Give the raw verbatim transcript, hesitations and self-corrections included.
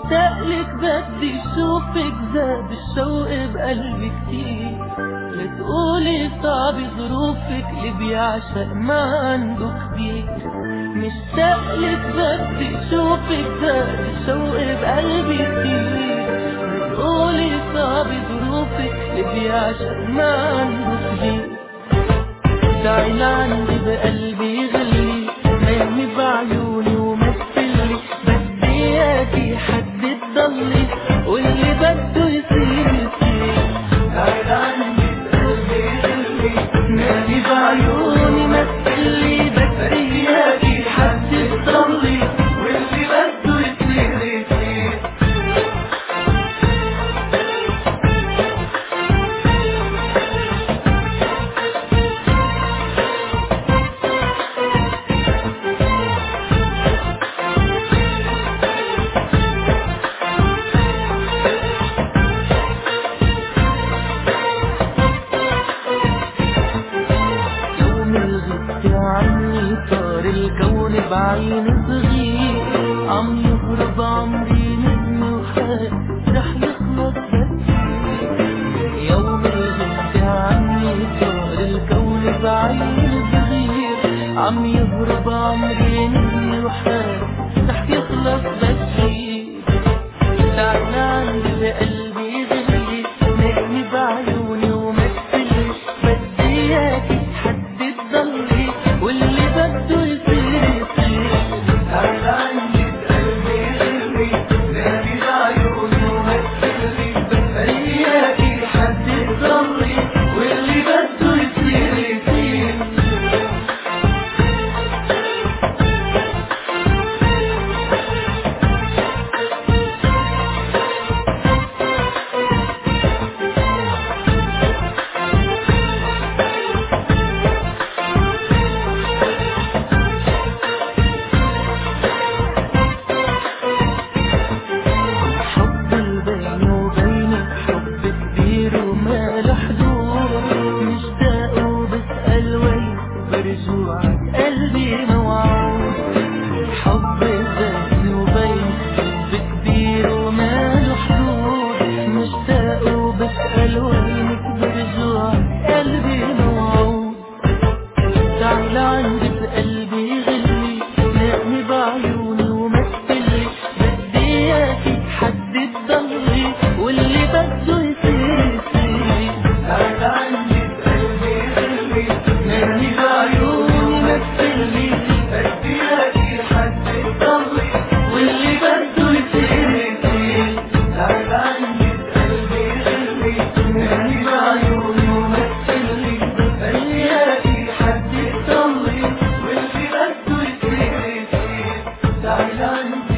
مشتاقلك بدي شوفك زاد الشوق بقلبي كتير. لا تقولي صعب ظروفك اللي بيعشق ما عنده كبير. مشتاقلك بدي شوفك زاد الشوق بقلبي كتير. لا تقولي صعب ظروفك اللي بيعشق ما عنده كبير. تعي لعندي بقلبي غلي نامي بعيوني ومثلي بدي اياكي حد تضلي واللي بده يصير يصير. تعي لعندي بقلبي غلي نامي بعيوني مثلي بدي اياكي حد تضلي واللي بده يصير يصير. عني صار الكون بعين صغير عم يهرب عمري مني وخاف رح يخلص بكير. يوم الغبت عني صار الكون بعين صغير عم يهرب عمري مني وخاف رح يخلص بكير. تعال عندي بقلبي غلي نامي بعيوني ومثلي بدي اياكي حد تضلي واللي بده يصير يصير. تعال عندي بقلبي غلي نامي بعيوني ومثلي بدي اياكي حد تضلي واللي بده يصير يصير. قلبي موعود حب بيني وبينك حب كبير وماله حدود. مشتاق وبسأل وينك برجوعك قلبي موعود. تعال عندي بقلبي غلي نامي بعيوني ومثلي بدي اياكي حد تضلي واللي بده يصير يصير. تعال عندي بقلبي غلي نامي بعيوني مثلي بدي اياكي حد تضلي واللي بده يصير يصير. تعال عندي بقلبي غلي نامي بعيوني ومثلي بدي اياكي حد تضلي واللي بده يصير يصير. تعال عندي